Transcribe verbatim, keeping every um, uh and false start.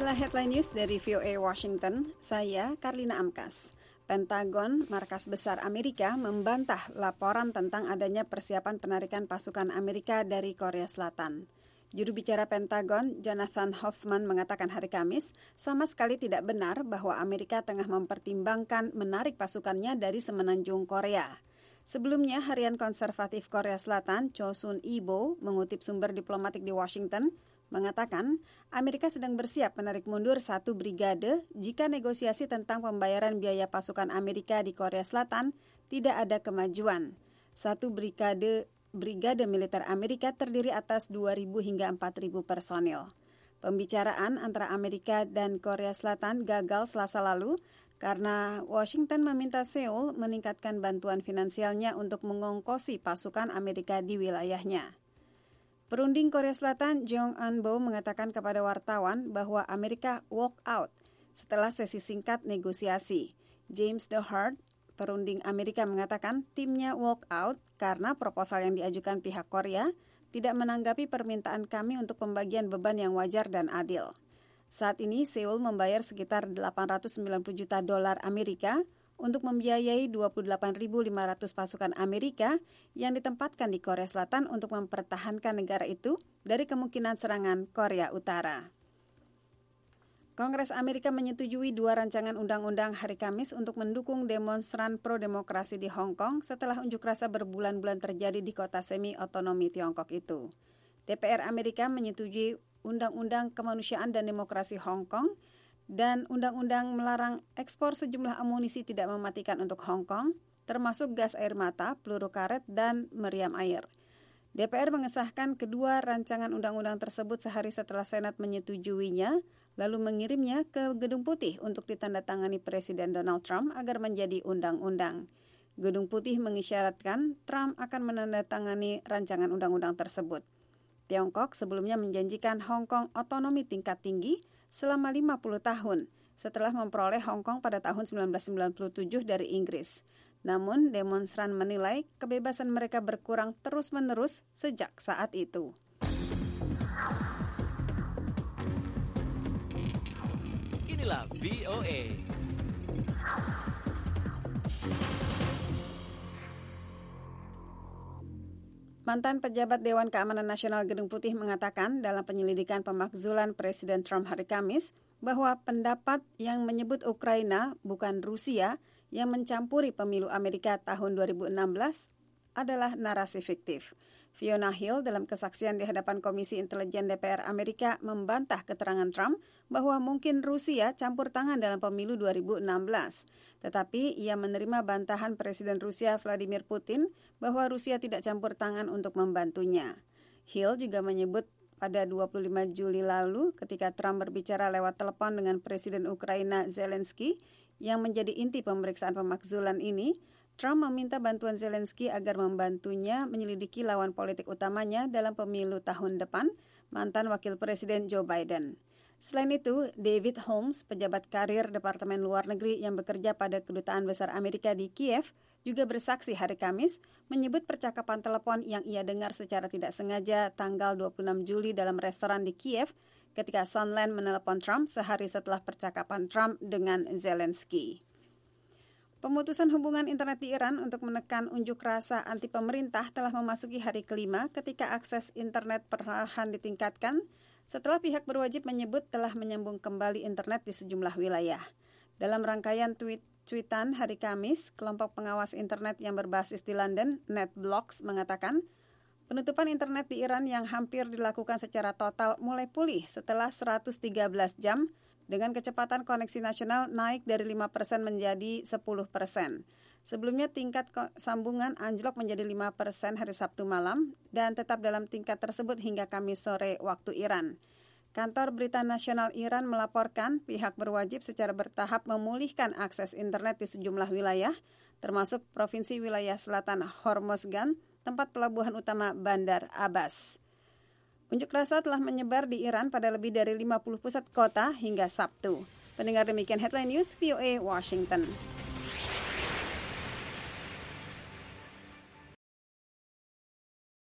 Inilah headline news dari V O A Washington. Saya Karlina Amkas. Pentagon, markas besar Amerika, membantah laporan tentang adanya persiapan penarikan pasukan Amerika dari Korea Selatan. Juru bicara Pentagon, Jonathan Hoffman, mengatakan hari Kamis, sama sekali tidak benar bahwa Amerika tengah mempertimbangkan menarik pasukannya dari semenanjung Korea. Sebelumnya, Harian Konservatif Korea Selatan, Cho Sun-ibo, mengutip sumber diplomatik di Washington, mengatakan Amerika sedang bersiap menarik mundur satu brigade jika negosiasi tentang pembayaran biaya pasukan Amerika di Korea Selatan tidak ada kemajuan. Satu brigade brigade militer Amerika terdiri atas dua ribu hingga empat ribu personil. Pembicaraan antara Amerika dan Korea Selatan gagal Selasa lalu karena Washington meminta Seoul meningkatkan bantuan finansialnya untuk mengongkosi pasukan Amerika di wilayahnya. Perunding Korea Selatan Jong Eun-bo mengatakan kepada wartawan bahwa Amerika walk out setelah sesi singkat negosiasi. James DeHart, perunding Amerika, mengatakan timnya walk out karena proposal yang diajukan pihak Korea tidak menanggapi permintaan kami untuk pembagian beban yang wajar dan adil. Saat ini Seoul membayar sekitar delapan ratus sembilan puluh juta dolar Amerika untuk membiayai dua puluh delapan ribu lima ratus pasukan Amerika yang ditempatkan di Korea Selatan untuk mempertahankan negara itu dari kemungkinan serangan Korea Utara. Kongres Amerika menyetujui dua rancangan undang-undang hari Kamis untuk mendukung demonstran pro-demokrasi di Hong Kong setelah unjuk rasa berbulan-bulan terjadi di kota semi-otonomi Tiongkok itu. D P R Amerika menyetujui Undang-Undang Kemanusiaan dan Demokrasi Hong Kong dan undang-undang melarang ekspor sejumlah amunisi tidak mematikan untuk Hong Kong, termasuk gas air mata, peluru karet, dan meriam air. D P R mengesahkan kedua rancangan undang-undang tersebut sehari setelah Senat menyetujuinya, lalu mengirimnya ke Gedung Putih untuk ditandatangani Presiden Donald Trump agar menjadi undang-undang. Gedung Putih mengisyaratkan Trump akan menandatangani rancangan undang-undang tersebut. Tiongkok sebelumnya menjanjikan Hong Kong otonomi tingkat tinggi selama lima puluh tahun setelah memperoleh Hong Kong pada tahun sembilan belas sembilan puluh tujuh dari Inggris. Namun, demonstran menilai kebebasan mereka berkurang terus-menerus sejak saat itu. Inilah V O A. Mantan pejabat Dewan Keamanan Nasional Gedung Putih mengatakan dalam penyelidikan pemakzulan Presiden Trump hari Kamis bahwa pendapat yang menyebut Ukraina bukan Rusia yang mencampuri pemilu Amerika tahun dua ribu enam belas adalah narasi fiktif. Fiona Hill dalam kesaksian di hadapan Komisi Intelijen D P R Amerika membantah keterangan Trump bahwa mungkin Rusia campur tangan dalam pemilu dua ribu enam belas. Tetapi ia menerima bantahan Presiden Rusia Vladimir Putin bahwa Rusia tidak campur tangan untuk membantunya. Hill juga menyebut pada dua puluh lima Juli lalu ketika Trump berbicara lewat telepon dengan Presiden Ukraina Zelensky yang menjadi inti pemeriksaan pemakzulan ini, Trump meminta bantuan Zelensky agar membantunya menyelidiki lawan politik utamanya dalam pemilu tahun depan, mantan Wakil Presiden Joe Biden. Selain itu, David Holmes, pejabat karir Departemen Luar Negeri yang bekerja pada Kedutaan Besar Amerika di Kiev, juga bersaksi hari Kamis menyebut percakapan telepon yang ia dengar secara tidak sengaja tanggal dua puluh enam Juli dalam restoran di Kiev ketika Sondland menelepon Trump sehari setelah percakapan Trump dengan Zelensky. Pemutusan hubungan internet di Iran untuk menekan unjuk rasa anti pemerintah telah memasuki hari kelima ketika akses internet perlahan ditingkatkan setelah pihak berwajib menyebut telah menyambung kembali internet di sejumlah wilayah. Dalam rangkaian tweet tweetan hari Kamis, kelompok pengawas internet yang berbasis di London, NetBlocks, mengatakan penutupan internet di Iran yang hampir dilakukan secara total mulai pulih setelah seratus tiga belas jam dengan kecepatan koneksi nasional naik dari lima persen menjadi sepuluh persen. Sebelumnya tingkat sambungan anjlok menjadi lima persen hari Sabtu malam dan tetap dalam tingkat tersebut hingga Kamis sore waktu Iran. Kantor Berita Nasional Iran melaporkan pihak berwajib secara bertahap memulihkan akses internet di sejumlah wilayah, termasuk Provinsi Wilayah Selatan Hormozgan, tempat pelabuhan utama Bandar Abbas. Unjuk rasa telah menyebar di Iran pada lebih dari lima puluh pusat kota hingga Sabtu. Pendengar, demikian Headline News V O A Washington.